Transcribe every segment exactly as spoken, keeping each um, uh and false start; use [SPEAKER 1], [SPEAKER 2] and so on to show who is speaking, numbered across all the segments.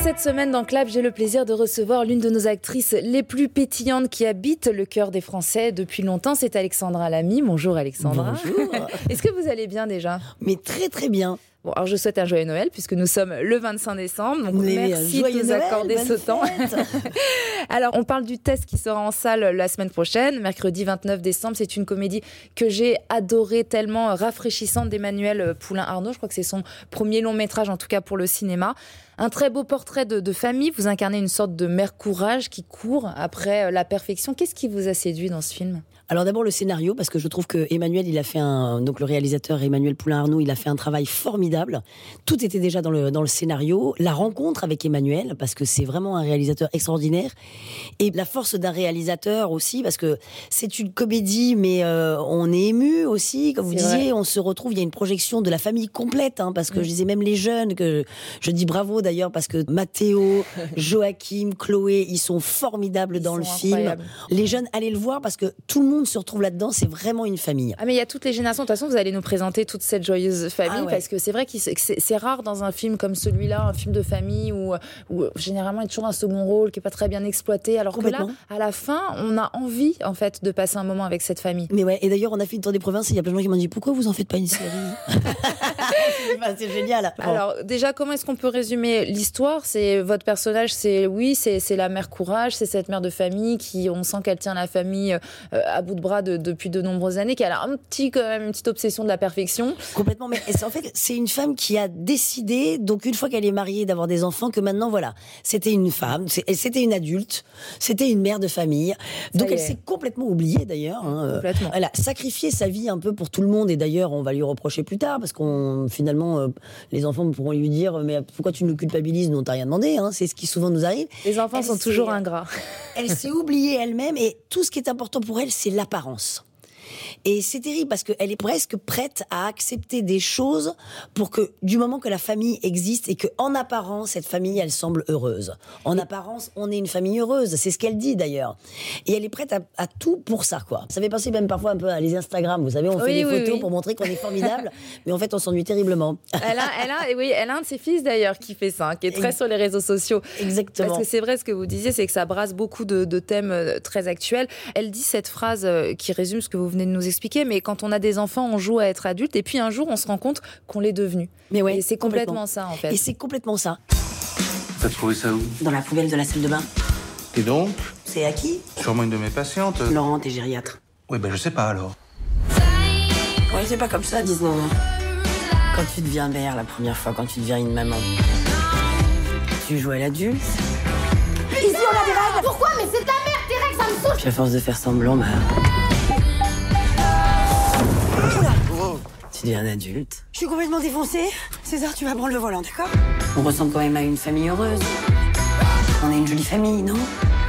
[SPEAKER 1] cette semaine dans Clap, j'ai le plaisir de recevoir l'une de nos actrices les plus pétillantes qui habite le cœur des Français depuis longtemps. C'est Alexandra Lamy. Bonjour Alexandra.
[SPEAKER 2] Bonjour.
[SPEAKER 1] Est-ce que vous allez bien déjà ?
[SPEAKER 2] Mais très très bien.
[SPEAKER 1] Bon, alors je souhaite un joyeux Noël puisque nous sommes le vingt-cinq décembre. Donc
[SPEAKER 2] Mais
[SPEAKER 1] merci de nous
[SPEAKER 2] Noël,
[SPEAKER 1] accorder ce temps. Alors on parle du test qui sera en salle la semaine prochaine, mercredi vingt-neuf décembre. C'est une comédie que j'ai adorée, tellement rafraîchissante, d'Emmanuel Poulain-Arnaud. Je crois que c'est son premier long métrage, en tout cas pour le cinéma. Un très beau portrait de, de famille. Vous incarnez une sorte de mère courage qui court après la perfection. Qu'est-ce qui vous a séduit dans ce film ?
[SPEAKER 2] Alors d'abord le scénario, parce que je trouve que Emmanuel, il a fait un, donc le réalisateur Emmanuel Poulain-Arnaud, il a fait un travail formidable. Tout était déjà dans le dans le scénario. La rencontre avec Emmanuel, parce que c'est vraiment un réalisateur extraordinaire, et la force d'un réalisateur aussi, parce que c'est une comédie, mais euh, on est ému aussi, comme vous
[SPEAKER 1] C'est
[SPEAKER 2] disiez,
[SPEAKER 1] vrai.
[SPEAKER 2] on se retrouve. Il y a une projection de la famille complète, hein, parce que
[SPEAKER 1] Mm.
[SPEAKER 2] je disais même les jeunes, que je dis bravo d'ailleurs, parce que Mathéo, Joachim, Chloé, ils sont formidables
[SPEAKER 1] Ils
[SPEAKER 2] dans
[SPEAKER 1] sont
[SPEAKER 2] le film.
[SPEAKER 1] incroyables.
[SPEAKER 2] Les jeunes, allez le voir parce que tout le monde se retrouve là-dedans. C'est vraiment une famille.
[SPEAKER 1] Ah mais il y a toutes les générations. De toute façon, vous allez nous présenter toute cette joyeuse famille
[SPEAKER 2] Ah ouais.
[SPEAKER 1] parce que c'est vrai que c'est, c'est rare dans un film comme celui-là, un film de famille où, où généralement il y a toujours un second rôle qui est pas très bien exploité. Alors que là,
[SPEAKER 2] Complètement.
[SPEAKER 1] à la fin, on a envie en fait de passer un moment avec cette famille.
[SPEAKER 2] Mais ouais, et d'ailleurs, on a fait une tour des provinces et il y a plein de gens qui m'ont dit pourquoi vous en faites pas une série. Bah, c'est génial. Bon.
[SPEAKER 1] Alors déjà, comment est-ce qu'on peut résumer l'histoire ? C'est votre personnage, c'est oui, c'est, c'est la mère courage, c'est cette mère de famille qui, on sent qu'elle tient la famille euh, à bout de bras de, depuis de nombreuses années, qu'elle a un petit quand même une petite obsession de la perfection.
[SPEAKER 2] Complètement, mais c'est- en fait, c'est une femme qui a décidé, donc une fois qu'elle est mariée, d'avoir des enfants, que maintenant, voilà, c'était une femme, c'est- c'était une adulte, c'était une mère de famille. Donc
[SPEAKER 1] y
[SPEAKER 2] elle
[SPEAKER 1] est.
[SPEAKER 2] s'est complètement oubliée d'ailleurs. hein. Euh,
[SPEAKER 1] Complètement.
[SPEAKER 2] Elle a sacrifié sa vie un peu pour tout le monde, et d'ailleurs, on va lui reprocher plus tard, parce qu'on finalement, euh, les enfants pourront lui dire, mais pourquoi tu nous culpabilises ? Nous, on t'a rien demandé, hein, c'est ce qui souvent nous arrive.
[SPEAKER 1] Les enfants
[SPEAKER 2] Elle
[SPEAKER 1] sont
[SPEAKER 2] s'est-
[SPEAKER 1] toujours ingrats.
[SPEAKER 2] Elle s'est oubliée elle-même, et tout ce qui est important pour elle, c'est l'apparence. Et c'est terrible parce qu'elle est presque prête à accepter des choses pour que, du moment que la famille existe et que, en apparence, cette famille, elle semble heureuse. En apparence, on est une famille heureuse. C'est ce qu'elle dit d'ailleurs. Et elle est prête à, à tout pour ça, quoi. Ça fait penser même parfois un peu à les Instagram. Vous savez, on fait
[SPEAKER 1] Oui,
[SPEAKER 2] des
[SPEAKER 1] oui,
[SPEAKER 2] photos
[SPEAKER 1] oui.
[SPEAKER 2] pour montrer qu'on est formidable, mais en fait, on s'ennuie terriblement.
[SPEAKER 1] Elle a, elle a, oui, elle a un de ses fils d'ailleurs qui fait ça, hein, qui est très
[SPEAKER 2] Ex-
[SPEAKER 1] sur les réseaux sociaux.
[SPEAKER 2] Exactement.
[SPEAKER 1] Parce que c'est vrai, ce que vous disiez, c'est que ça brasse beaucoup de, de thèmes euh, très actuels. Elle dit cette phrase euh, qui résume ce que vous venez de nous expliquer, mais quand on a des enfants, on joue à être adulte, et puis un jour, on se rend compte qu'on l'est devenu.
[SPEAKER 2] Mais ouais,
[SPEAKER 1] Et c'est complètement ça, en fait.
[SPEAKER 2] Et c'est complètement ça.
[SPEAKER 3] T'as trouvé ça où?
[SPEAKER 2] Dans la poubelle de la salle de bain.
[SPEAKER 3] Et donc?
[SPEAKER 2] C'est à qui ?
[SPEAKER 3] Sûrement une de mes patientes.
[SPEAKER 2] Laurent, t'es gériatre.
[SPEAKER 3] Oui, ben je sais pas alors.
[SPEAKER 2] Ouais, c'est pas comme ça, dis-moi. Quand tu deviens mère la première fois, quand tu deviens une maman, tu joues à l'adulte.
[SPEAKER 4] Ici, on a des règles. Pourquoi? Mais c'est ta mère, tes règles, ça me saoule.
[SPEAKER 2] Puis à force de faire semblant, bah. Tu deviens un adulte. Je suis complètement défoncée. César, tu vas prendre le volant, d'accord? On ressemble quand même à une famille heureuse. On est une jolie famille, non?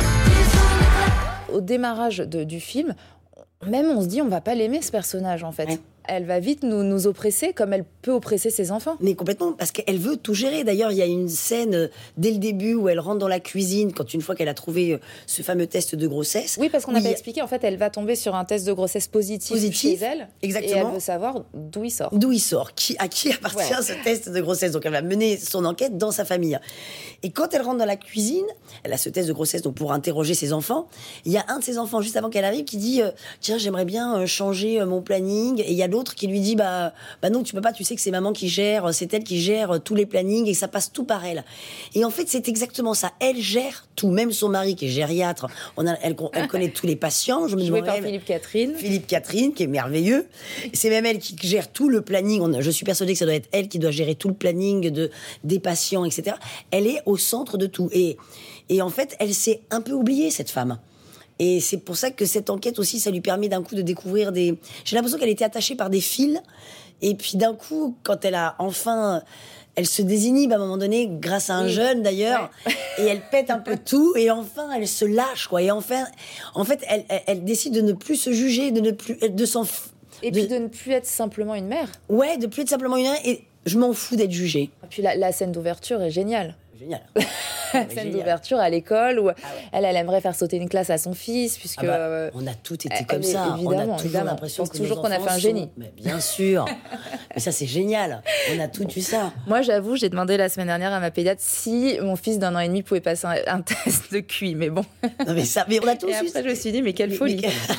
[SPEAKER 1] Au démarrage de- du film, même on se dit, on va pas l'aimer, ce personnage, en fait.
[SPEAKER 2] Ouais.
[SPEAKER 1] Elle va vite nous, nous oppresser, comme elle peut oppresser ses enfants.
[SPEAKER 2] Mais complètement, parce qu'elle veut tout gérer. D'ailleurs, il y a une scène euh, dès le début où elle rentre dans la cuisine, quand une fois qu'elle a trouvé euh, ce fameux test de grossesse.
[SPEAKER 1] Oui, parce qu'on
[SPEAKER 2] où
[SPEAKER 1] n'a
[SPEAKER 2] il
[SPEAKER 1] pas
[SPEAKER 2] y a-
[SPEAKER 1] expliqué, en fait, elle va tomber sur un test de grossesse positif,
[SPEAKER 2] Positif,
[SPEAKER 1] chez elle.
[SPEAKER 2] exactement.
[SPEAKER 1] Et elle veut savoir d'où il sort.
[SPEAKER 2] D'où il sort, qui, à qui appartient
[SPEAKER 1] Ouais.
[SPEAKER 2] ce test de grossesse. Donc elle va mener son enquête dans sa famille. Et quand elle rentre dans la cuisine, elle a ce test de grossesse donc pour interroger ses enfants. Il y a un de ses enfants juste avant qu'elle arrive qui dit euh, tiens, j'aimerais bien euh, changer euh, mon planning. Et il y a l'autre qui lui dit bah bah non, tu peux pas, tu sais que c'est maman qui gère, c'est elle qui gère euh, tous les plannings et que ça passe tout par elle. Et en fait, c'est exactement ça. Elle gère tout, même son mari qui est gériatre. On a, elle, elle connaît tous les patients. Je me
[SPEAKER 1] Joué
[SPEAKER 2] demande,
[SPEAKER 1] par
[SPEAKER 2] elle-
[SPEAKER 1] Philippe Catherine.
[SPEAKER 2] Philippe Catherine, qui est merveilleux. C'est même elle qui gère tout le planning. On a- je suis persuadée que ça doit être elle qui doit gérer tout le planning de, des patients, et cetera. Elle est au centre de tout. Et, et en fait, elle s'est un peu oubliée, cette femme. Et c'est pour ça que cette enquête aussi, ça lui permet d'un coup de découvrir des... J'ai l'impression qu'elle était attachée par des fils. Et puis d'un coup, quand elle a enfin... Elle se désinhibe à un moment donné, grâce à un
[SPEAKER 1] Oui.
[SPEAKER 2] jeune d'ailleurs, et elle pète un peu tout, et enfin elle se lâche, quoi. Et enfin, en fait, elle, elle, elle décide de ne plus se juger, de ne plus, de s'en, f-
[SPEAKER 1] Et puis de ne plus être simplement une mère.
[SPEAKER 2] ouais, de plus être simplement une. Et je m'en fous d'être jugée.
[SPEAKER 1] Et puis la, la scène d'ouverture est géniale.
[SPEAKER 2] Génial.
[SPEAKER 1] la scène d'ouverture à l'école où ah ouais. elle, elle aimerait faire sauter une classe à son fils, puisque...
[SPEAKER 2] Ah bah, euh, on a tous été comme ça.
[SPEAKER 1] Évidemment,
[SPEAKER 2] on a toujours
[SPEAKER 1] évidemment.
[SPEAKER 2] l'impression que
[SPEAKER 1] toujours
[SPEAKER 2] nos
[SPEAKER 1] qu'on a fait un
[SPEAKER 2] sont...
[SPEAKER 1] génie.
[SPEAKER 2] Mais bien sûr. Mais ça, c'est génial. On a tout eu ça.
[SPEAKER 1] Moi, j'avoue, j'ai demandé la semaine dernière à ma pédiatre si mon fils d'un an et demi pouvait passer un, un test de Q I. Mais bon.
[SPEAKER 2] Non, mais ça, mais on a tous
[SPEAKER 1] et
[SPEAKER 2] eu
[SPEAKER 1] après,
[SPEAKER 2] ça.
[SPEAKER 1] je me suis dit, mais quelle
[SPEAKER 2] mais,
[SPEAKER 1] folie.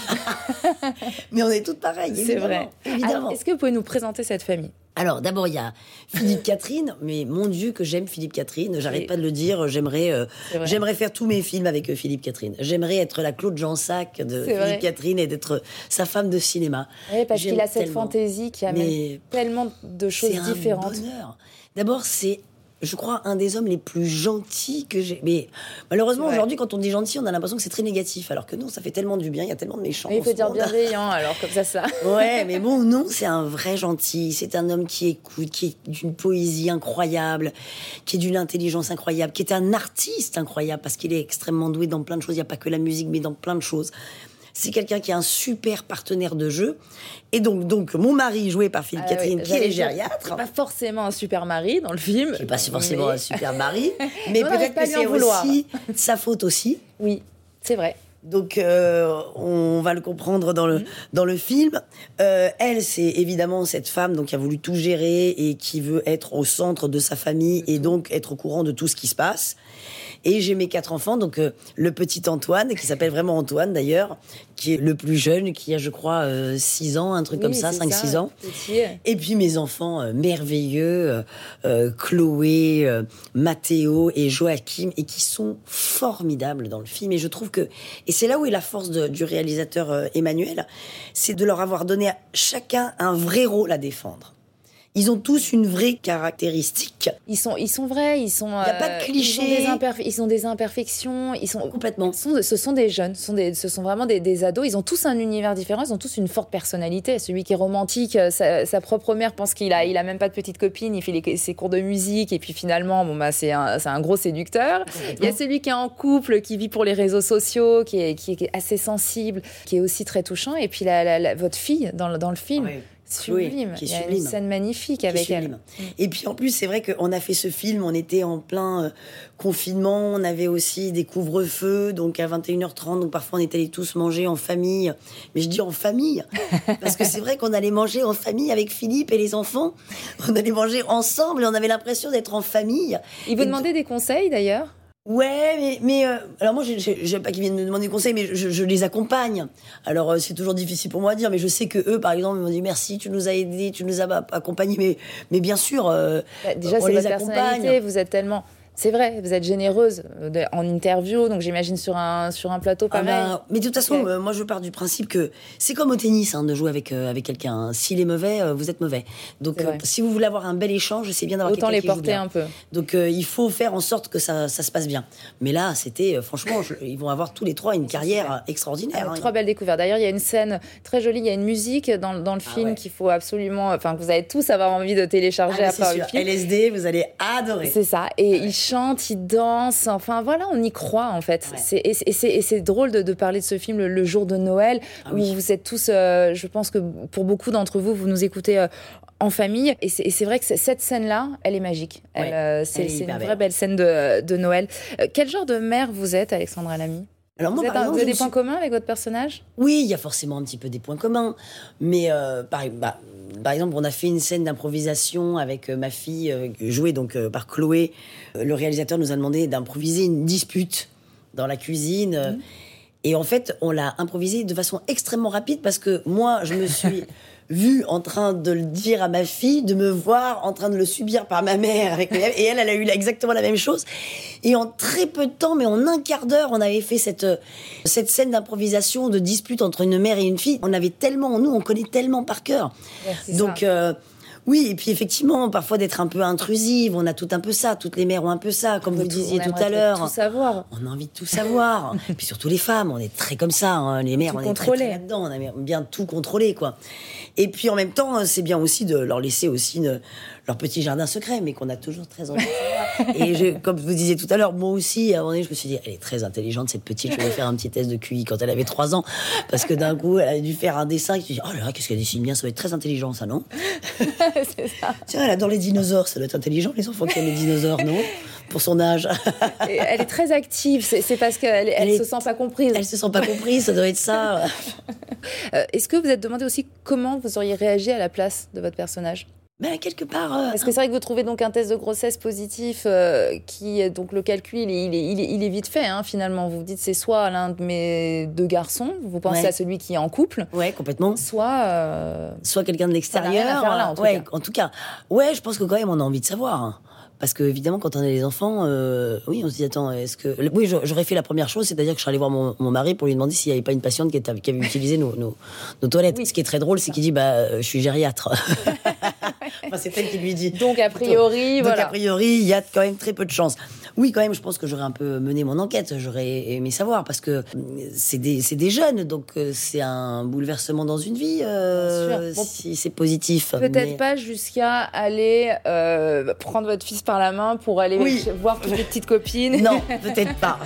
[SPEAKER 2] Mais, mais on est toutes pareilles.
[SPEAKER 1] C'est vrai.
[SPEAKER 2] Évidemment.
[SPEAKER 1] Alors, est-ce que vous pouvez nous présenter cette famille ?
[SPEAKER 2] Alors, d'abord, il y a Philippe Catherine, mais mon Dieu, que j'aime Philippe Catherine. J'arrête oui. pas de le dire. J'aimerais, euh, j'aimerais faire tous mes films avec euh, Philippe Catherine. J'aimerais être la Claude Jansac de Philippe vrai. Catherine et d'être sa femme de cinéma.
[SPEAKER 1] Oui, parce J'aime qu'il a cette tellement. fantaisie qui amène mais tellement de choses
[SPEAKER 2] c'est
[SPEAKER 1] différentes.
[SPEAKER 2] C'est un bonheur. D'abord, c'est, je crois, un des hommes les plus gentils que j'ai. Mais malheureusement, aujourd'hui, quand on dit gentil, on a l'impression que c'est très négatif. Alors que non, ça fait tellement du bien. Il y a tellement de méchants.
[SPEAKER 1] Mais il faut dire monde. bienveillant, alors comme ça, ça.
[SPEAKER 2] Ouais, mais bon, non, c'est un vrai gentil. C'est un homme qui écoute, qui est d'une poésie incroyable, qui est d'une intelligence incroyable, qui est un artiste incroyable parce qu'il est extrêmement doué dans plein de choses. Il n'y a pas que la musique, mais dans plein de choses. C'est quelqu'un qui est un super partenaire de jeu. Et donc, donc mon mari, joué par Philippe ah, Catherine, oui, qui est gériatre.
[SPEAKER 1] Pas forcément un super mari dans le film.
[SPEAKER 2] Qui n'est pas forcément mais... un super mari. Mais non, peut-être que c'est aussi sa faute aussi.
[SPEAKER 1] Oui, c'est vrai.
[SPEAKER 2] Donc, euh, on va le comprendre dans le, mmh. dans le film. Euh, elle, c'est évidemment cette femme donc, qui a voulu tout gérer et qui veut être au centre de sa famille et donc être au courant de tout ce qui se passe. Et j'ai mes quatre enfants, donc euh, le petit Antoine, qui s'appelle vraiment Antoine d'ailleurs, qui est le plus jeune, qui a je crois euh, six ans, un truc oui, comme ça, cinq six ans.
[SPEAKER 1] Petit.
[SPEAKER 2] Et puis mes enfants euh, merveilleux, euh, euh, Chloé, euh, Mathéo et Joachim, et qui sont formidables dans le film. Et je trouve que, et c'est là où est la force de, du réalisateur euh, Emmanuel, c'est de leur avoir donné à chacun un vrai rôle à défendre. Ils ont tous une vraie caractéristique.
[SPEAKER 1] Ils sont, ils sont vrais, ils sont.
[SPEAKER 2] Il n'y a euh, pas de clichés.
[SPEAKER 1] Ils ont des, imperfe- ils ont des imperfections. Ils sont
[SPEAKER 2] complètement.
[SPEAKER 1] Ce sont, ce sont des jeunes, ce sont, des, ce sont vraiment des, des ados. Ils ont tous un univers différent. Ils ont tous une forte personnalité. Celui qui est romantique, sa, sa propre mère pense qu'il a, il a même pas de petite copine. Il fait les, ses cours de musique et puis finalement, bon bah c'est un, c'est un gros séducteur. Il y a celui qui est en couple, qui vit pour les réseaux sociaux, qui est, qui est assez sensible, qui est aussi très touchant. Et puis la, la, la, votre fille dans, dans le film.
[SPEAKER 2] Oui.
[SPEAKER 1] Sublime.
[SPEAKER 2] Oui, qui est
[SPEAKER 1] il y a
[SPEAKER 2] sublime.
[SPEAKER 1] une scène magnifique avec elle.
[SPEAKER 2] Et puis en plus, c'est vrai qu'on a fait ce film, on était en plein euh, confinement, on avait aussi des couvre-feux, donc à vingt et une heures trente, donc parfois on était allés tous manger en famille. Mais je dis en famille, parce que c'est vrai qu'on allait manger en famille avec Philippe et les enfants. On allait manger ensemble et on avait l'impression d'être en famille.
[SPEAKER 1] Ils vous
[SPEAKER 2] et
[SPEAKER 1] demandaient d- des conseils d'ailleurs ?
[SPEAKER 2] Ouais, mais, mais euh, alors moi, j'aime pas qu'ils viennent me demander des conseils, mais je, je les accompagne. Alors euh, c'est toujours difficile pour moi à dire, mais je sais que eux, par exemple, ils m'ont dit merci, tu nous as aidés, tu nous as accompagnés, mais, mais bien sûr, euh,
[SPEAKER 1] bah, déjà,
[SPEAKER 2] on
[SPEAKER 1] c'est
[SPEAKER 2] les
[SPEAKER 1] votre
[SPEAKER 2] accompagne.
[SPEAKER 1] Personnalité, vous êtes tellement... C'est vrai, vous êtes généreuse en interview, donc j'imagine sur un, sur un plateau pareil. Ah ben,
[SPEAKER 2] mais de toute façon, okay. euh, moi je pars du principe que c'est comme au tennis hein, de jouer avec, euh, avec quelqu'un. Hein. S'il est mauvais, euh, vous êtes mauvais. Donc euh, si vous voulez avoir un bel échange, c'est bien d'avoir
[SPEAKER 1] Autant
[SPEAKER 2] quelqu'un qui
[SPEAKER 1] les porter
[SPEAKER 2] joue bien.
[SPEAKER 1] un peu.
[SPEAKER 2] Donc euh, il faut faire en sorte que ça, ça se passe bien. Mais là, c'était, euh, franchement, je, ils vont avoir tous les trois une carrière super. extraordinaire.
[SPEAKER 1] Ah,
[SPEAKER 2] hein.
[SPEAKER 1] Trois belles découvertes. D'ailleurs, il y a une scène très jolie, il y a une musique dans, dans le ah, film ouais. qu'il faut absolument, enfin que vous allez tous avoir envie de télécharger
[SPEAKER 2] ah,
[SPEAKER 1] à part le film.
[SPEAKER 2] L S D, vous allez adorer.
[SPEAKER 1] C'est ça. Et ouais. ils chantent, ils dansent. Enfin voilà, on y croit en fait. Ouais. C'est, et, et, c'est, et c'est drôle de, de parler de ce film le, le jour de Noël, ah, où oui. vous êtes tous, euh, je pense que pour beaucoup d'entre vous, vous nous écoutez euh, en famille. Et c'est, et c'est vrai que cette scène-là, elle est magique. Elle, ouais. euh, c'est, elle c'est une belle. vraie belle scène de, de Noël. Euh, quel genre de mère vous êtes, Alexandra Lamy ?
[SPEAKER 2] Alors moi,
[SPEAKER 1] vous, êtes
[SPEAKER 2] par
[SPEAKER 1] un,
[SPEAKER 2] exemple,
[SPEAKER 1] vous avez des
[SPEAKER 2] suis...
[SPEAKER 1] points communs avec votre personnage ?
[SPEAKER 2] Oui, il y a forcément un petit peu des points communs. Mais euh, par, bah, par exemple, on a fait une scène d'improvisation avec euh, ma fille, euh, jouée donc, euh, par Chloé. Euh, le réalisateur nous a demandé d'improviser une dispute dans la cuisine. Mmh. Et en fait, on l'a improvisée de façon extrêmement rapide parce que moi, je me suis... vue en train de le dire à ma fille, de me voir en train de le subir par ma mère. Avec mes... Et elle, elle a eu exactement la même chose. Et en très peu de temps, mais en un quart d'heure, on avait fait cette, cette scène d'improvisation, de dispute entre une mère et une fille. On avait tellement, nous, on connaît tellement par cœur. Ouais, Donc, euh, oui, et puis effectivement, parfois d'être un peu intrusive, on a tout un peu ça, toutes les mères ont un peu ça, comme vous tout, disiez tout à l'heure.
[SPEAKER 1] Tout savoir.
[SPEAKER 2] On a envie de tout savoir. Et puis surtout les femmes, on est très comme ça, hein. Les mères,
[SPEAKER 1] tout
[SPEAKER 2] on est très, très là-dedans, on aime bien tout contrôler, quoi. Et puis en même temps, c'est bien aussi de leur laisser aussi une, leur petit jardin secret, mais qu'on a toujours très envie de savoir. Et je, comme vous disiez tout à l'heure, moi aussi, à un moment donné, je me suis dit, elle est très intelligente, cette petite, je vais faire un petit test de Q I quand elle avait trois ans, parce que d'un coup, elle a dû faire un dessin, et je me suis dit, oh là là, qu'est-ce qu'elle dessine bien, ça va être très intelligent, ça, non?
[SPEAKER 1] C'est ça.
[SPEAKER 2] Tiens, elle adore les dinosaures, ça doit être intelligent, les enfants qui aiment les dinosaures, non? pour son âge.
[SPEAKER 1] Et elle est très active, c'est, c'est parce qu'elle elle, elle
[SPEAKER 2] est...
[SPEAKER 1] se sent pas comprise.
[SPEAKER 2] Elle se sent pas comprise, ça doit être ça.
[SPEAKER 1] euh, est-ce que vous êtes demandé aussi comment vous auriez réagi à la place de votre personnage ?
[SPEAKER 2] Ben, quelque part... Euh,
[SPEAKER 1] Parce que c'est vrai que vous trouvez donc un test de grossesse positif euh, qui, donc le calcul, il est, il est, il est, il est vite fait, hein, finalement. Vous vous dites, c'est soit l'un de mes deux garçons, vous pensez ouais. à celui qui est en couple.
[SPEAKER 2] Ouais, complètement.
[SPEAKER 1] Soit... Euh,
[SPEAKER 2] soit quelqu'un de l'extérieur.
[SPEAKER 1] Ça n'a rien à faire là, en tout
[SPEAKER 2] ouais,
[SPEAKER 1] cas.
[SPEAKER 2] En tout cas, ouais, je pense que quand même, on a envie de savoir. Hein. Parce que évidemment, quand on a des enfants, euh, oui, on se dit attends, est-ce que oui, j'aurais fait la première chose, c'est-à-dire que je serais allée voir mon, mon mari pour lui demander s'il n'y avait pas une patiente qui, était, qui avait utilisé nos, nos, nos toilettes. Oui, ce qui est très drôle, c'est qu'il dit bah, je suis gériatre. Enfin, c'est elle qui lui dit.
[SPEAKER 1] Donc a priori,
[SPEAKER 2] Donc,
[SPEAKER 1] voilà.
[SPEAKER 2] Donc a priori, il y a quand même très peu de chance. Oui, quand même, je pense que j'aurais un peu mené mon enquête. J'aurais aimé savoir parce que c'est des, c'est des jeunes, donc c'est un bouleversement dans une vie euh, bon, si c'est positif.
[SPEAKER 1] Peut-être
[SPEAKER 2] mais...
[SPEAKER 1] pas jusqu'à aller euh, prendre votre fils par la main pour aller
[SPEAKER 2] oui.
[SPEAKER 1] voir toutes les petites copines.
[SPEAKER 2] Non, peut-être pas.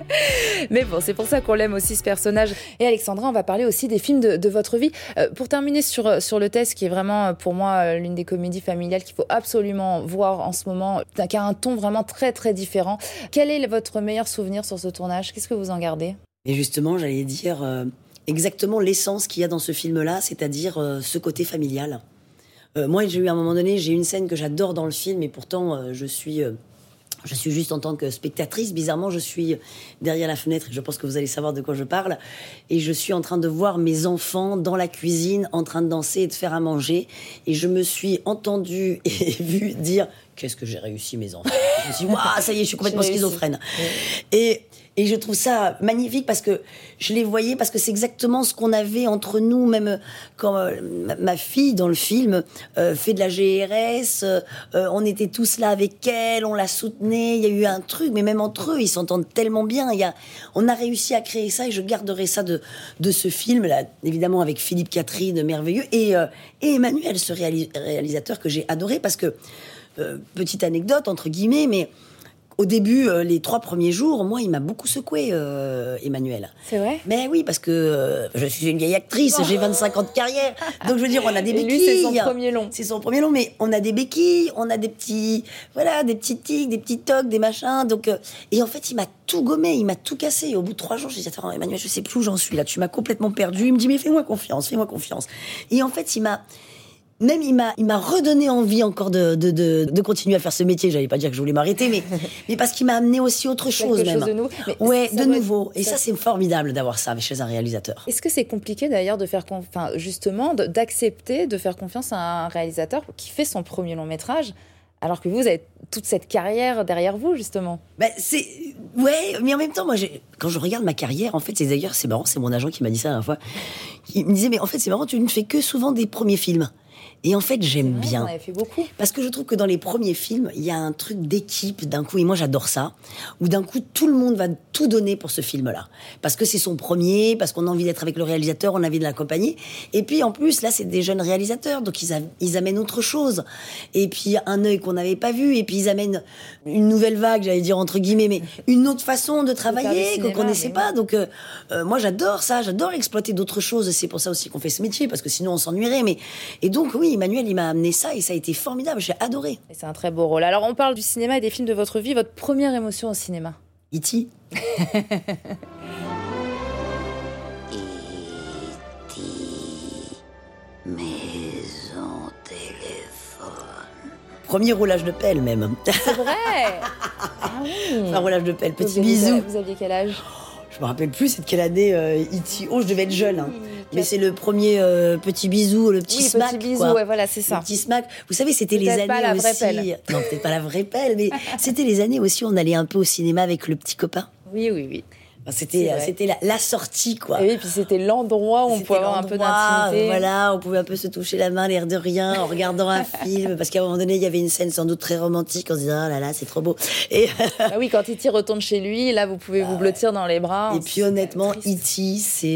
[SPEAKER 1] Mais bon, c'est pour ça qu'on l'aime aussi, ce personnage. Et Alexandra, on va parler aussi des films de, de votre vie. Euh, pour terminer sur, sur le test, qui est vraiment, pour moi, l'une des comédies familiales qu'il faut absolument voir en ce moment, qui a un ton vraiment très, très différent. Quel est votre meilleur souvenir sur ce tournage ? Qu'est-ce que vous en gardez ?
[SPEAKER 2] Et justement, j'allais dire euh, exactement l'essence qu'il y a dans ce film-là, c'est-à-dire euh, ce côté familial. Euh, moi, j'ai eu à un moment donné, j'ai une scène que j'adore dans le film, et pourtant, euh, je suis... Euh, Je suis juste en tant que spectatrice. Bizarrement, je suis derrière la fenêtre et je pense que vous allez savoir de quoi je parle. Et je suis en train de voir mes enfants dans la cuisine en train de danser et de faire à manger. Et je me suis entendue et vue dire « Qu'est-ce que j'ai réussi, mes enfants ?» Je me suis dit « Waouh, ça y est, je suis complètement schizophrène. Oui. » Et... Et je trouve ça magnifique parce que je les voyais, parce que c'est exactement ce qu'on avait entre nous, même quand euh, ma, ma fille dans le film euh, fait de la G R S, euh, on était tous là avec elle, on la soutenait, il y a eu un truc, mais même entre eux, ils s'entendent tellement bien. Il y a, on a réussi à créer ça et je garderai ça de, de ce film, là, évidemment avec Philippe Catherine, merveilleux, et, euh, et Emmanuel, ce réalis- réalisateur que j'ai adoré parce que, euh, petite anecdote entre guillemets, mais... Au début, euh, les trois premiers jours, moi, il m'a beaucoup secoué, euh, Emmanuel.
[SPEAKER 1] C'est vrai ?
[SPEAKER 2] Mais oui, parce que euh, je suis une vieille actrice, oh. j'ai vingt-cinq ans de carrière. Donc, je veux dire, on a des béquilles.
[SPEAKER 1] Et lui, c'est son premier long.
[SPEAKER 2] C'est son premier long, mais on a des béquilles, on a des petits... Voilà, des petits tics, des petits tocs, des machins. Donc, euh, et en fait, il m'a tout gommé, il m'a tout cassé. Et au bout de trois jours, j'ai dit, attends, Emmanuel, je sais plus où j'en suis, là. Tu m'as complètement perdu. Il me dit, mais fais-moi confiance, fais-moi confiance. Et en fait, il m'a... Même il m'a, il m'a redonné envie encore de, de, de, de continuer à faire ce métier. J'allais pas dire que je voulais m'arrêter, mais, mais parce qu'il m'a amené aussi autre chose,
[SPEAKER 1] Quelque
[SPEAKER 2] même.
[SPEAKER 1] chose de nouveau. Mais
[SPEAKER 2] ouais, de
[SPEAKER 1] doit...
[SPEAKER 2] nouveau. Et ça, ça, c'est formidable d'avoir ça chez un réalisateur.
[SPEAKER 1] Est-ce que c'est compliqué d'ailleurs de faire, conf... enfin, justement, de, d'accepter de faire confiance à un réalisateur qui fait son premier long métrage, alors que vous, vous avez toute cette carrière derrière vous, justement?
[SPEAKER 2] Ben, c'est... Ouais, mais en même temps, moi, j'ai... quand je regarde ma carrière, en fait, c'est d'ailleurs, c'est marrant, c'est mon agent qui m'a dit ça la dernière fois. Il me disait, mais en fait, c'est marrant, tu ne fais que souvent des premiers films. Et en fait, j'aime
[SPEAKER 1] vrai,
[SPEAKER 2] bien.
[SPEAKER 1] On avait fait beaucoup.
[SPEAKER 2] Parce que je trouve que dans les premiers films, il y a un truc d'équipe d'un coup, et moi j'adore ça, où d'un coup tout le monde va tout donner pour ce film-là. Parce que c'est son premier, parce qu'on a envie d'être avec le réalisateur, on a envie de l'accompagner. Et puis en plus, là, c'est des jeunes réalisateurs, donc ils, a- ils amènent autre chose. Et puis un œil qu'on n'avait pas vu, et puis ils amènent une nouvelle vague, j'allais dire entre guillemets, mais une autre façon de travailler qu'on connaissait pas. Donc euh, euh, moi j'adore ça, j'adore exploiter d'autres choses. C'est pour ça aussi qu'on fait ce métier, parce que sinon on s'ennuierait. Mais... Et donc oui, Emmanuel, il m'a amené ça et ça a été formidable, j'ai adoré.
[SPEAKER 1] Et c'est un très beau rôle. Alors, on parle du cinéma et des films de votre vie. Votre première émotion au cinéma?
[SPEAKER 2] E T
[SPEAKER 5] E T Maison téléphone.
[SPEAKER 2] Premier roulage de pelle, même.
[SPEAKER 1] C'est vrai. Ah oui.
[SPEAKER 2] Un roulage de pelle, petit
[SPEAKER 1] vous
[SPEAKER 2] bisou.
[SPEAKER 1] Aviez, vous aviez quel âge?
[SPEAKER 2] Je me rappelle plus, c'est de quelle année euh, E T Oh, je devais être jeune. Hein. Mais c'est le premier euh, petit bisou, le petit
[SPEAKER 1] oui,
[SPEAKER 2] smack.
[SPEAKER 1] Petit bisou,
[SPEAKER 2] quoi.
[SPEAKER 1] ouais, voilà, c'est ça.
[SPEAKER 2] Le petit smack. Vous savez, c'était
[SPEAKER 1] peut-être
[SPEAKER 2] les
[SPEAKER 1] pas
[SPEAKER 2] années
[SPEAKER 1] la
[SPEAKER 2] aussi.
[SPEAKER 1] Vraie pelle.
[SPEAKER 2] Non, peut-être pas la vraie pelle, mais c'était les années aussi où on allait un peu au cinéma avec le petit copain.
[SPEAKER 1] Oui, oui, oui.
[SPEAKER 2] Enfin, c'était c'était la, la sortie, quoi.
[SPEAKER 1] Et oui, puis c'était l'endroit où on
[SPEAKER 2] C'était
[SPEAKER 1] pouvait avoir un peu d'intimité.
[SPEAKER 2] Voilà, on pouvait un peu se toucher la main, l'air de rien, en regardant un film. Parce qu'à un moment donné, il y avait une scène sans doute très romantique. On se disait, oh là là, c'est trop beau. Et
[SPEAKER 1] ah oui, quand E T retourne chez lui, là, vous pouvez vous blottir dans les bras.
[SPEAKER 2] Et puis honnêtement, E T, c'est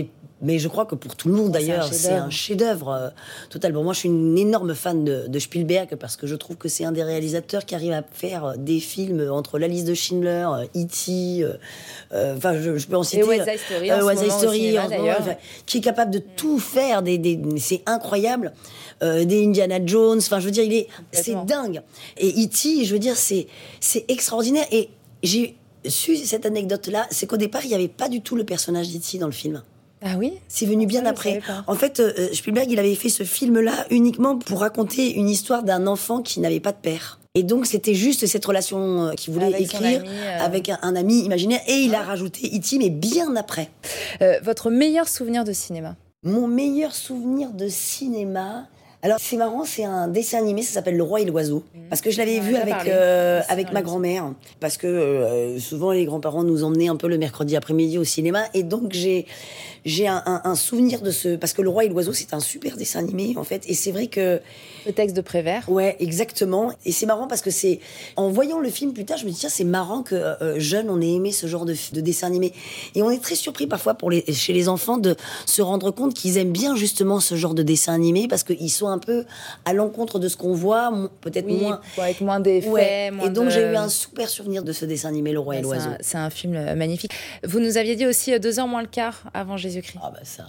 [SPEAKER 2] Mais je crois que pour tout le monde,
[SPEAKER 1] Oh, c'est un
[SPEAKER 2] d'ailleurs, c'est
[SPEAKER 1] chef-d'œuvre.
[SPEAKER 2] un chef-d'œuvre euh, total. Bon, moi, je suis une énorme fan de, de Spielberg parce que je trouve que c'est un des réalisateurs qui arrive à faire euh, des films entre La Liste de Schindler, euh, E T, enfin, euh, euh, je, je peux en citer.
[SPEAKER 1] West Side Story, en ce
[SPEAKER 2] West Side
[SPEAKER 1] moment au
[SPEAKER 2] Story,
[SPEAKER 1] cinéma,
[SPEAKER 2] en ce moment,
[SPEAKER 1] d'ailleurs.
[SPEAKER 2] enfin, qui est capable de tout faire. Des, des, c'est incroyable. Euh, des Indiana Jones. Enfin, je veux dire, il est, c'est
[SPEAKER 1] Complètement.
[SPEAKER 2] dingue. Et E T, je veux dire, c'est, c'est extraordinaire. Et j'ai su cette anecdote-là, c'est qu'au départ, il n'y avait pas du tout le personnage d'E T dans le film.
[SPEAKER 1] Ah oui.
[SPEAKER 2] C'est venu bien
[SPEAKER 1] Ça, je
[SPEAKER 2] après.
[SPEAKER 1] savais pas.
[SPEAKER 2] En fait, euh, Spielberg, il avait fait ce film-là uniquement pour raconter une histoire d'un enfant qui n'avait pas de père. Et donc, c'était juste cette relation euh, qu'il voulait
[SPEAKER 1] Avec son
[SPEAKER 2] écrire
[SPEAKER 1] ami, euh.
[SPEAKER 2] avec un, un ami imaginaire. Et il a rajouté E T, mais bien après.
[SPEAKER 1] Euh, votre meilleur souvenir de cinéma?
[SPEAKER 2] Mon meilleur souvenir de cinéma... Alors, c'est marrant, c'est un dessin animé, ça s'appelle Le Roi et l'Oiseau. Parce que je l'avais
[SPEAKER 1] On en
[SPEAKER 2] vu
[SPEAKER 1] a
[SPEAKER 2] avec,
[SPEAKER 1] parlé.
[SPEAKER 2] euh,
[SPEAKER 1] Aussi
[SPEAKER 2] avec
[SPEAKER 1] dans
[SPEAKER 2] ma
[SPEAKER 1] l'émission.
[SPEAKER 2] grand-mère. Parce que euh, souvent, les grands-parents nous emmenaient un peu le mercredi après-midi au cinéma. Et donc, j'ai, j'ai un, un, un souvenir de ce... Parce que Le Roi et l'Oiseau, c'est un super dessin animé, en fait. Et c'est vrai que...
[SPEAKER 1] Le texte de Prévert.
[SPEAKER 2] Ouais, exactement. Et c'est marrant parce que c'est... En voyant le film plus tard, je me dis, tiens, c'est marrant que euh, jeune, on ait aimé ce genre de, de dessin animé. Et on est très surpris parfois pour les, chez les enfants de se rendre compte qu'ils aiment bien justement ce genre de dessin animé parce qu'ils sont un peu à l'encontre de ce qu'on voit, mo- peut-être
[SPEAKER 1] Oui,
[SPEAKER 2] moins...
[SPEAKER 1] avec moins d'effets.
[SPEAKER 2] Ouais.
[SPEAKER 1] moins
[SPEAKER 2] Et donc
[SPEAKER 1] de-
[SPEAKER 2] j'ai eu un super souvenir de ce dessin animé, Le Roi et
[SPEAKER 1] Ouais, c'est
[SPEAKER 2] l'Oiseau.
[SPEAKER 1] un- C'est un film euh, magnifique. Vous nous aviez dit aussi euh, deux heures moins le quart avant Jésus-Christ.
[SPEAKER 2] Ah bah ça...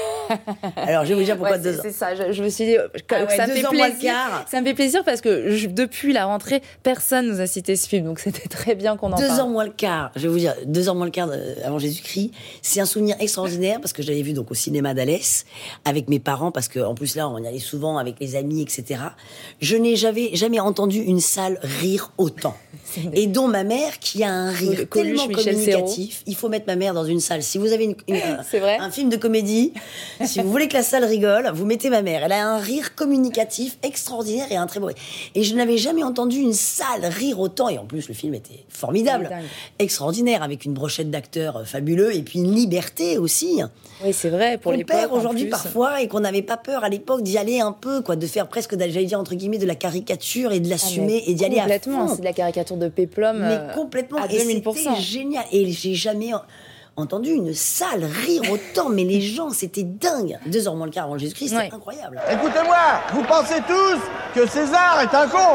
[SPEAKER 2] Alors je vais vous dire pourquoi
[SPEAKER 1] Ouais,
[SPEAKER 2] deux
[SPEAKER 1] c'est,
[SPEAKER 2] ans.
[SPEAKER 1] c'est ça. Je, je me suis dit euh, que,
[SPEAKER 2] Ah
[SPEAKER 1] que
[SPEAKER 2] ouais,
[SPEAKER 1] ça me
[SPEAKER 2] deux
[SPEAKER 1] fait
[SPEAKER 2] heures moins le
[SPEAKER 1] plaisir.
[SPEAKER 2] quart.
[SPEAKER 1] Ça me fait plaisir parce que je- depuis la rentrée, personne nous a cité ce film, donc c'était très bien qu'on en
[SPEAKER 2] Deux
[SPEAKER 1] parle.
[SPEAKER 2] heures moins le quart, je vais vous dire, deux heures moins le quart euh, avant Jésus-Christ, c'est un souvenir extraordinaire parce que je l'avais vu donc au cinéma d'Alès avec mes parents parce que en plus là on y allait souvent avec les amis, et cetera. Je n'ai jamais jamais entendu une salle rire autant. Et dont ma mère qui a un rire
[SPEAKER 1] Coluche,
[SPEAKER 2] tellement
[SPEAKER 1] Michel
[SPEAKER 2] communicatif. Il faut mettre ma mère dans une salle. Si vous avez une, une- un,
[SPEAKER 1] C'est vrai.
[SPEAKER 2] un film de comédie, si vous voulez que la salle rigole, vous mettez ma mère. Elle a un rire communicatif extraordinaire et un très beau rire. Et je n'avais jamais entendu une salle rire autant. Et en plus, le film était formidable,
[SPEAKER 1] Il est dingue.
[SPEAKER 2] extraordinaire, avec une brochette d'acteurs fabuleux et puis une liberté aussi.
[SPEAKER 1] Oui, c'est vrai pour
[SPEAKER 2] Qu'on
[SPEAKER 1] l'époque.
[SPEAKER 2] perd
[SPEAKER 1] en
[SPEAKER 2] aujourd'hui
[SPEAKER 1] plus.
[SPEAKER 2] parfois et qu'on n'avait pas peur à l'époque d'y aller un peu, quoi, de faire presque, j'allais dire entre guillemets, de la caricature et de
[SPEAKER 1] Ah,
[SPEAKER 2] l'assumer
[SPEAKER 1] mais
[SPEAKER 2] et d'y aller à
[SPEAKER 1] complètement.
[SPEAKER 2] fond.
[SPEAKER 1] C'est de la caricature de Péplum.
[SPEAKER 2] Mais
[SPEAKER 1] euh,
[SPEAKER 2] complètement.
[SPEAKER 1] à
[SPEAKER 2] Et
[SPEAKER 1] deux mille pour cent.
[SPEAKER 2] c'était génial. Et j'ai jamais en- entendu une salle rire autant. Mais les gens, c'était dingue. Deux heures moins le quart avant Jésus-Christ, c'était
[SPEAKER 1] Ouais.
[SPEAKER 2] incroyable.
[SPEAKER 6] Écoutez-moi, vous pensez tous que César est un con.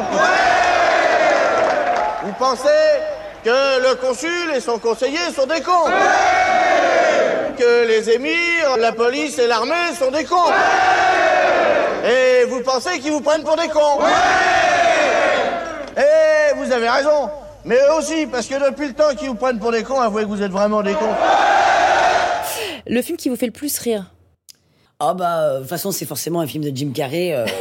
[SPEAKER 6] Vous pensez que le consul et son conseiller sont des cons. Que les émirs, la police et l'armée sont des cons. Et vous pensez qu'ils vous prennent pour des cons. Et vous avez raison. Mais eux aussi, parce que depuis le temps qu'ils vous prennent pour des cons, avouez que vous êtes vraiment des cons.
[SPEAKER 1] Le film qui vous fait le plus rire?
[SPEAKER 2] Ah bah, euh, de toute façon, c'est forcément un film de Jim Carrey. euh.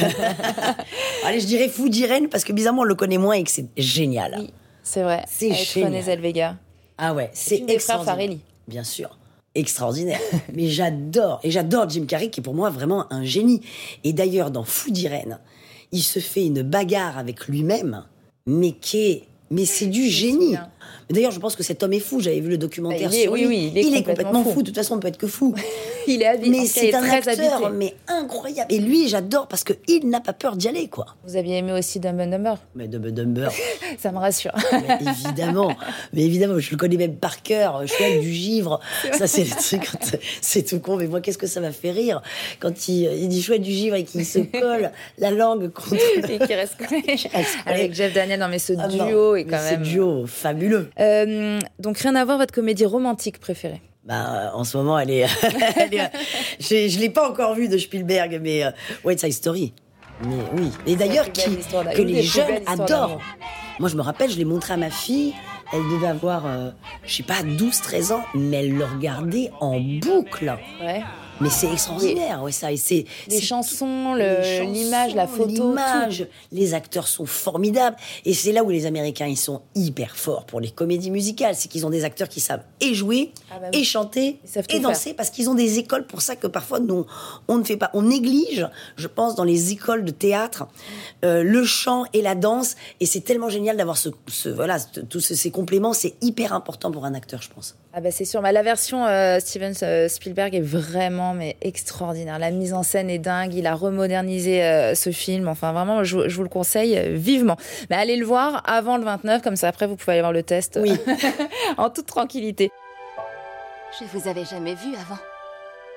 [SPEAKER 2] Allez, je dirais Fou d'Irène, parce que bizarrement, on le connaît moins et que c'est génial.
[SPEAKER 1] Oui, c'est vrai.
[SPEAKER 2] C'est
[SPEAKER 1] Avec
[SPEAKER 2] génial.
[SPEAKER 1] René Zellweger.
[SPEAKER 2] Ah ouais, c'est
[SPEAKER 1] film des frères
[SPEAKER 2] extraordinaire.
[SPEAKER 1] Farrelly.
[SPEAKER 2] Bien sûr. Extraordinaire. Mais j'adore. Et j'adore Jim Carrey, qui est pour moi vraiment un génie. Et d'ailleurs, dans Fou d'Irène, il se fait une bagarre avec lui-même, mais qui est... Mais c'est du
[SPEAKER 1] Je me
[SPEAKER 2] génie.
[SPEAKER 1] souviens.
[SPEAKER 2] Mais d'ailleurs, je pense que cet homme est fou. J'avais vu le documentaire
[SPEAKER 1] Bah, il est-
[SPEAKER 2] sur
[SPEAKER 1] oui,
[SPEAKER 2] lui.
[SPEAKER 1] oui, il est complètement fou.
[SPEAKER 2] De toute façon, on peut être que fou.
[SPEAKER 1] Il est habillé.
[SPEAKER 2] Mais
[SPEAKER 1] en tout cas, il est
[SPEAKER 2] c'est un
[SPEAKER 1] très
[SPEAKER 2] acteur,
[SPEAKER 1] habité.
[SPEAKER 2] mais incroyable. Et lui, j'adore parce que il n'a pas peur d'y aller, quoi.
[SPEAKER 1] Vous aviez aimé aussi Dumb and Dumber.
[SPEAKER 2] Mais Dumb and Dumber,
[SPEAKER 1] Ça me rassure.
[SPEAKER 2] mais évidemment, mais évidemment, je le connais même par cœur. Chouette du givre, ça c'est le truc. quand- C'est tout con, mais moi, qu'est-ce que ça m'a fait rire quand il, il dit Chouette du givre et qu'il se colle la langue contre.
[SPEAKER 1] Et qui reste collé.
[SPEAKER 2] reste collé.
[SPEAKER 1] Avec Jeff Daniel. Non, mais ce
[SPEAKER 2] Ah non,
[SPEAKER 1] duo est
[SPEAKER 2] mais
[SPEAKER 1] quand
[SPEAKER 2] ce
[SPEAKER 1] même.
[SPEAKER 2] duo fabuleux.
[SPEAKER 1] Euh, donc, rien à voir, votre comédie romantique préférée?
[SPEAKER 2] Bah, en ce moment, elle est. elle est- je je l'ai pas encore vue de Spielberg, mais euh, West Side Story. Mais oui. Et d'ailleurs,
[SPEAKER 1] la plus belle
[SPEAKER 2] qui,
[SPEAKER 1] histoire d'amour.
[SPEAKER 2] que
[SPEAKER 1] Une des
[SPEAKER 2] les
[SPEAKER 1] plus
[SPEAKER 2] jeunes
[SPEAKER 1] belles histoires
[SPEAKER 2] adorent.
[SPEAKER 1] d'amour.
[SPEAKER 2] Moi, je me rappelle, je l'ai montré à ma fille. Elle devait avoir, euh, je sais pas, douze treize ans, mais elle le regardait en boucle.
[SPEAKER 1] Ouais.
[SPEAKER 2] Mais c'est extraordinaire, ouais, ça. Et c'est,
[SPEAKER 1] Les
[SPEAKER 2] c'est
[SPEAKER 1] chansons,
[SPEAKER 2] tout-
[SPEAKER 1] le-
[SPEAKER 2] les chansons,
[SPEAKER 1] l'image, la photo,
[SPEAKER 2] l'image. Les acteurs sont formidables. Et c'est là où les Américains, ils sont hyper forts pour les comédies musicales. C'est qu'ils ont des acteurs qui savent et jouer,
[SPEAKER 1] Ah bah oui.
[SPEAKER 2] et chanter,
[SPEAKER 1] Ils savent
[SPEAKER 2] et
[SPEAKER 1] tout
[SPEAKER 2] danser, parce qu'ils ont des écoles pour ça que parfois, nous, on ne fait pas. On néglige, je pense, dans les écoles de théâtre, euh, le chant et la danse. Et c'est tellement génial d'avoir ce, ce- voilà, ce- tous ce- ces compléments. C'est hyper important pour un acteur, je pense.
[SPEAKER 1] Ah bah c'est sûr, bah, la version euh, Steven euh, Spielberg est vraiment mais extraordinaire. La mise en scène est dingue, il a remodernisé euh, ce film. Enfin vraiment, je, je vous le conseille euh, vivement. Mais allez le voir avant le vingt-neuf, comme ça après vous pouvez aller voir le test
[SPEAKER 2] Oui.
[SPEAKER 1] en toute tranquillité.
[SPEAKER 7] Je vous avais jamais vu avant.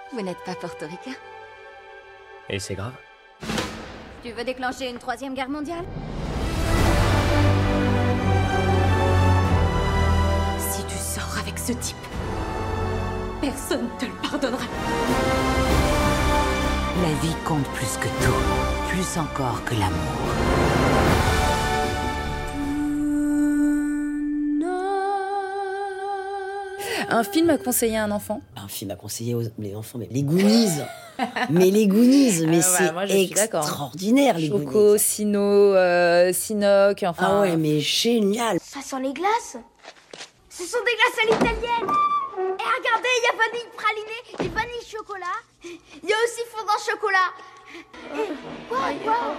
[SPEAKER 5] Vous n'êtes pas portoricain?
[SPEAKER 7] Et c'est grave?
[SPEAKER 5] Tu veux déclencher une troisième guerre mondiale? Si tu sors avec ce type, personne ne te le pardonnera.
[SPEAKER 8] La vie compte plus que tout, plus encore que l'amour.
[SPEAKER 1] Un film à conseiller à un enfant?
[SPEAKER 2] Un film à conseiller aux les enfants, mais les Goonies. mais les Goonies, mais
[SPEAKER 1] Ah ouais,
[SPEAKER 2] c'est
[SPEAKER 1] moi, je suis d'accord.
[SPEAKER 2] extraordinaire, les
[SPEAKER 1] Choco,
[SPEAKER 2] Goonies.
[SPEAKER 1] Sino, euh, Sinoc, enfin...
[SPEAKER 2] Ah ouais, mais génial.
[SPEAKER 4] Ça sent les glaces. Ce sont des glaces à l'italienne. Et regardez, il y a vanille pralinée et vanille chocolat. Il y a aussi fondant chocolat. Et quoi, quoi?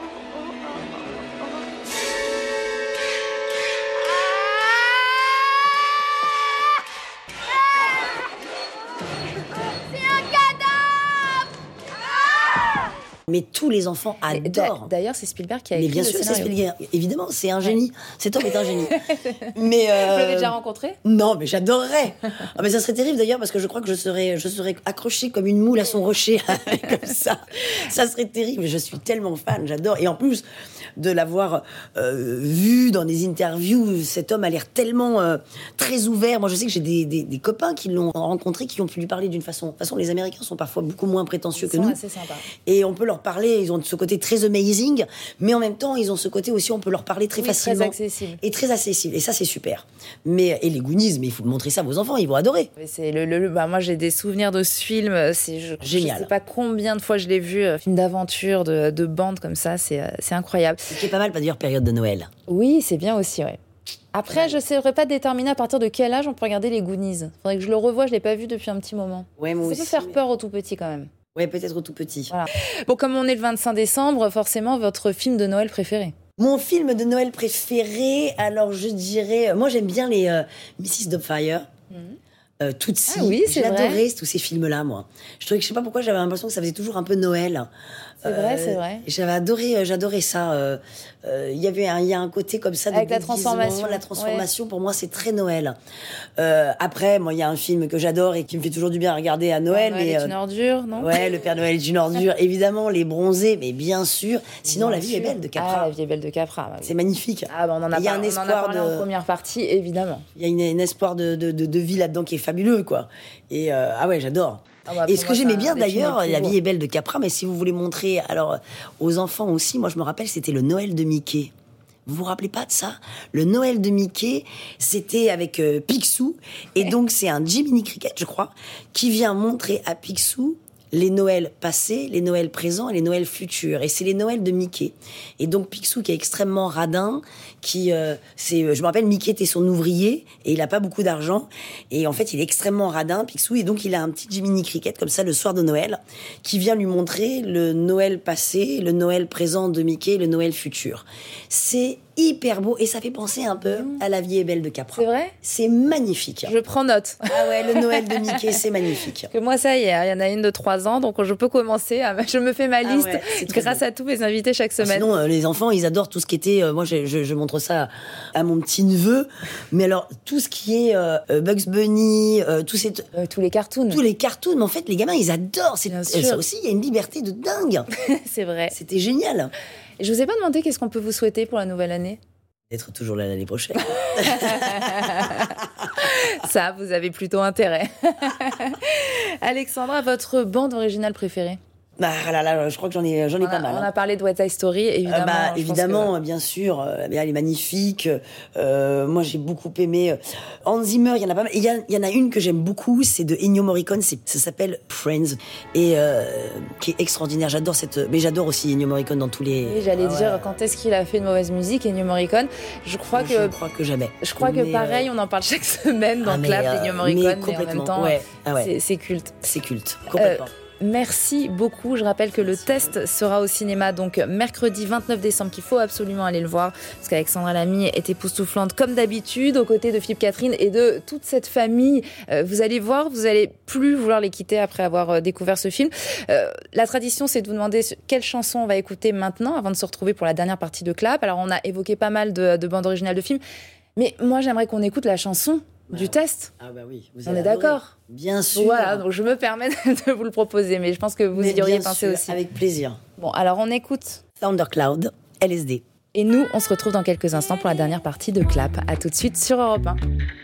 [SPEAKER 2] Mais tous les enfants
[SPEAKER 1] Et d'a-
[SPEAKER 2] adorent.
[SPEAKER 1] D'ailleurs, c'est Spielberg qui a
[SPEAKER 2] Mais
[SPEAKER 1] écrit
[SPEAKER 2] bien
[SPEAKER 1] le
[SPEAKER 2] sûr, c'est
[SPEAKER 1] scénario.
[SPEAKER 2] Spielberg. Évidemment, c'est un génie. Cet homme est un génie. mais
[SPEAKER 1] Vous
[SPEAKER 2] euh,
[SPEAKER 1] l'avez déjà rencontré?
[SPEAKER 2] Non, mais j'adorerais. Ah, mais ça serait terrible d'ailleurs parce que je crois que je serais, je serais accrochée comme une moule à son rocher, comme ça. Ça serait terrible. Je suis tellement fan, j'adore. Et en plus de l'avoir euh, vu dans des interviews, cet homme a l'air tellement euh, très ouvert. Moi, je sais que j'ai des, des, des copains qui l'ont rencontré, qui ont pu lui parler d'une façon. De toute façon, les Américains sont parfois beaucoup moins prétentieux
[SPEAKER 1] Ils
[SPEAKER 2] que
[SPEAKER 1] sont
[SPEAKER 2] nous.
[SPEAKER 1] assez sympas.
[SPEAKER 2] Et on peut leur parler. Ils ont ce côté très amazing, mais en même temps, ils ont ce côté aussi. On peut leur parler très
[SPEAKER 1] Oui,
[SPEAKER 2] facilement.
[SPEAKER 1] très accessible.
[SPEAKER 2] Et très accessible. Et ça, c'est super. Mais, et les Goonies, mais il faut montrer ça à vos enfants, ils vont adorer.
[SPEAKER 1] Mais c'est le, le- le- bah, moi, j'ai des souvenirs de ce film. C'est je,
[SPEAKER 2] Génial.
[SPEAKER 1] Je sais pas combien de fois je l'ai vu. euh, Film d'aventure, de, de bande comme ça, c'est euh, c'est incroyable.
[SPEAKER 2] Ce qui est pas mal, pas d'ailleurs, période de Noël.
[SPEAKER 1] Oui, c'est bien aussi, ouais. Après, je ne saurais pas déterminer à partir de quel âge on peut regarder les Goonies. Faudrait que je le revoie, je l'ai pas vu depuis un petit moment.
[SPEAKER 2] Ouais, moi
[SPEAKER 1] Ça
[SPEAKER 2] aussi.
[SPEAKER 1] peut faire
[SPEAKER 2] mais-
[SPEAKER 1] peur aux tout petits quand même.
[SPEAKER 2] Ouais, peut-être au tout petit.
[SPEAKER 1] Voilà. Bon, comme on est le vingt-cinq décembre, forcément, votre film de Noël préféré?
[SPEAKER 2] Mon film de Noël préféré, alors je dirais. Moi, j'aime bien les euh, missus Doubtfire. Euh, Tootsie.
[SPEAKER 1] Ah oui, c'est vrai.
[SPEAKER 2] J'adorais tous ces films-là, moi. Je trouvais que je sais pas pourquoi j'avais l'impression que ça faisait toujours un peu Noël.
[SPEAKER 1] C'est vrai, c'est vrai.
[SPEAKER 2] J'avais adoré, euh, j'adorais ça. euh, euh, Il y avait, un- il y a un côté comme ça de
[SPEAKER 1] Avec la
[SPEAKER 2] déguisement,
[SPEAKER 1] transformation,
[SPEAKER 2] La transformation, pour moi, c'est très Noël. Euh, après, moi, il y a un film que j'adore et qui me fait toujours du bien à regarder à Noël,
[SPEAKER 1] Noël
[SPEAKER 2] mais
[SPEAKER 1] est
[SPEAKER 2] euh,
[SPEAKER 1] une ordure, non?
[SPEAKER 2] ouais, le Père Noël est une ordure. Évidemment, les bronzés, mais bien sûr. Sinon,
[SPEAKER 1] Bien
[SPEAKER 2] La vie est
[SPEAKER 1] sûr.
[SPEAKER 2] belle de
[SPEAKER 1] Ah,
[SPEAKER 2] Capra.
[SPEAKER 1] La vie est belle de Capra. bah oui.
[SPEAKER 2] C'est magnifique.
[SPEAKER 1] Ah, bah on en a,
[SPEAKER 2] Il y a
[SPEAKER 1] par-
[SPEAKER 2] un
[SPEAKER 1] on en a
[SPEAKER 2] espoir
[SPEAKER 1] parlé
[SPEAKER 2] de-
[SPEAKER 1] en première partie, évidemment.
[SPEAKER 2] Il y a une, un espoir de, de, de, de vie là-dedans qui est fabuleux, quoi. Et euh, ah ouais, j'adore.
[SPEAKER 1] Ah bah,
[SPEAKER 2] Et
[SPEAKER 1] pour
[SPEAKER 2] ce que
[SPEAKER 1] moi,
[SPEAKER 2] j'aimais
[SPEAKER 1] c'est
[SPEAKER 2] bien
[SPEAKER 1] un des films
[SPEAKER 2] d'ailleurs,
[SPEAKER 1] les plus
[SPEAKER 2] La
[SPEAKER 1] beaux.
[SPEAKER 2] vie est belle de Capra, mais si vous voulez montrer alors aux enfants aussi, moi je me rappelle, c'était le Noël de Mickey. Vous vous rappelez pas de ça? Le Noël de Mickey, c'était avec euh, Picsou, et donc c'est un Jiminy Cricket, je crois, qui vient montrer à Picsou les Noëls passés, les Noëls présents et les Noëls futurs. Et c'est les Noëls de Mickey. Et donc Picsou qui est extrêmement radin, qui, euh, c'est, je me rappelle, Mickey était son ouvrier et il a pas beaucoup d'argent. Et en fait, il est extrêmement radin, Picsou. Et donc il a un petit Jiminy Cricket comme ça le soir de Noël, qui vient lui montrer le Noël passé, le Noël présent de Mickey, le Noël futur. C'est hyper beau et ça fait penser un peu à La vie est belle de Capra.
[SPEAKER 1] C'est vrai?
[SPEAKER 2] C'est magnifique.
[SPEAKER 1] Je prends note.
[SPEAKER 2] Ah ouais, le Noël de Mickey, c'est magnifique.
[SPEAKER 1] Que moi, ça y est, il y en a une de trois ans, donc je peux commencer. À... Je me fais ma
[SPEAKER 2] Ah
[SPEAKER 1] liste
[SPEAKER 2] ouais, c'est très
[SPEAKER 1] grâce
[SPEAKER 2] beau.
[SPEAKER 1] à tous mes invités chaque semaine.
[SPEAKER 2] Sinon, euh, les enfants, ils adorent tout ce qui était. euh, moi, je, je, je montre ça à, à mon petit neveu. Mais alors, tout ce qui est euh, euh, Bugs Bunny, euh, tous ces,
[SPEAKER 1] Euh, tous les cartoons.
[SPEAKER 2] tous les cartoons. Mais en fait, les gamins, ils adorent. C'est,
[SPEAKER 1] Bien
[SPEAKER 2] euh,
[SPEAKER 1] sûr.
[SPEAKER 2] ça aussi, il y a une liberté de dingue.
[SPEAKER 1] C'est vrai.
[SPEAKER 2] C'était génial
[SPEAKER 1] Et je vous ai pas demandé qu'est-ce qu'on peut vous souhaiter pour la nouvelle année.
[SPEAKER 2] d'être toujours là l'année prochaine.
[SPEAKER 1] Ça, vous avez plutôt intérêt. Alexandra, votre bande originale préférée?
[SPEAKER 2] Ah là là, je crois que j'en ai, j'en ai
[SPEAKER 1] on,
[SPEAKER 2] pas
[SPEAKER 1] a,
[SPEAKER 2] mal.
[SPEAKER 1] on
[SPEAKER 2] hein.
[SPEAKER 1] a parlé de West Side Story, évidemment.
[SPEAKER 2] Euh, bah,
[SPEAKER 1] je pense
[SPEAKER 2] évidemment, bien sûr. euh, mais elle est magnifique. Euh, moi, j'ai beaucoup aimé. euh, Hans Zimmer, il y en a pas mal. Il y, a- il y en a une que j'aime beaucoup, c'est de Ennio Morricone. C'est, ça s'appelle Friends et euh, qui est extraordinaire. J'adore cette. Mais j'adore aussi Ennio Morricone dans tous les.
[SPEAKER 1] que... Oui, j'allais
[SPEAKER 2] Ah ouais.
[SPEAKER 1] dire, quand est-ce qu'il a fait de mauvaise musique, Ennio Morricone? Je crois
[SPEAKER 2] Je
[SPEAKER 1] que...
[SPEAKER 2] crois que jamais.
[SPEAKER 1] Je crois que
[SPEAKER 2] Mais,
[SPEAKER 1] pareil,
[SPEAKER 2] euh,
[SPEAKER 1] on en parle chaque semaine dans
[SPEAKER 2] ah, mais,
[SPEAKER 1] Clap
[SPEAKER 2] euh,
[SPEAKER 1] d'Ennio
[SPEAKER 2] mais
[SPEAKER 1] Morricone, mais, en
[SPEAKER 2] complètement,
[SPEAKER 1] même temps,
[SPEAKER 2] ouais, ah ouais.
[SPEAKER 1] c'est, c'est culte.
[SPEAKER 2] C'est culte. Complètement.
[SPEAKER 1] Merci beaucoup. Je rappelle que le test sera au cinéma donc mercredi vingt-neuf décembre, qu'il faut absolument aller le voir parce qu'Alexandra Lamy est époustouflante comme d'habitude aux côtés de Philippe Catherine et de toute cette famille. Euh, vous allez voir, vous allez plus vouloir les quitter après avoir euh, découvert ce film. Euh, la tradition, c'est de vous demander quelle chanson on va écouter maintenant avant de se retrouver pour la dernière partie de Clap. Alors, on a évoqué pas mal de, de bandes originales de films, mais moi, j'aimerais qu'on écoute la chanson du test.
[SPEAKER 2] Ah bah oui, vous
[SPEAKER 1] On
[SPEAKER 2] allez
[SPEAKER 1] est
[SPEAKER 2] adorer.
[SPEAKER 1] d'accord.
[SPEAKER 2] Bien sûr.
[SPEAKER 1] Voilà, donc je me permets de vous le proposer, mais je pense que vous
[SPEAKER 2] Mais
[SPEAKER 1] y auriez
[SPEAKER 2] bien
[SPEAKER 1] pensé
[SPEAKER 2] sûr,
[SPEAKER 1] aussi.
[SPEAKER 2] Avec plaisir.
[SPEAKER 1] Bon, alors on écoute.
[SPEAKER 2] Thundercloud, L S D.
[SPEAKER 1] Et nous, on se retrouve dans quelques instants pour la dernière partie de Clap. À tout de suite sur Europe un.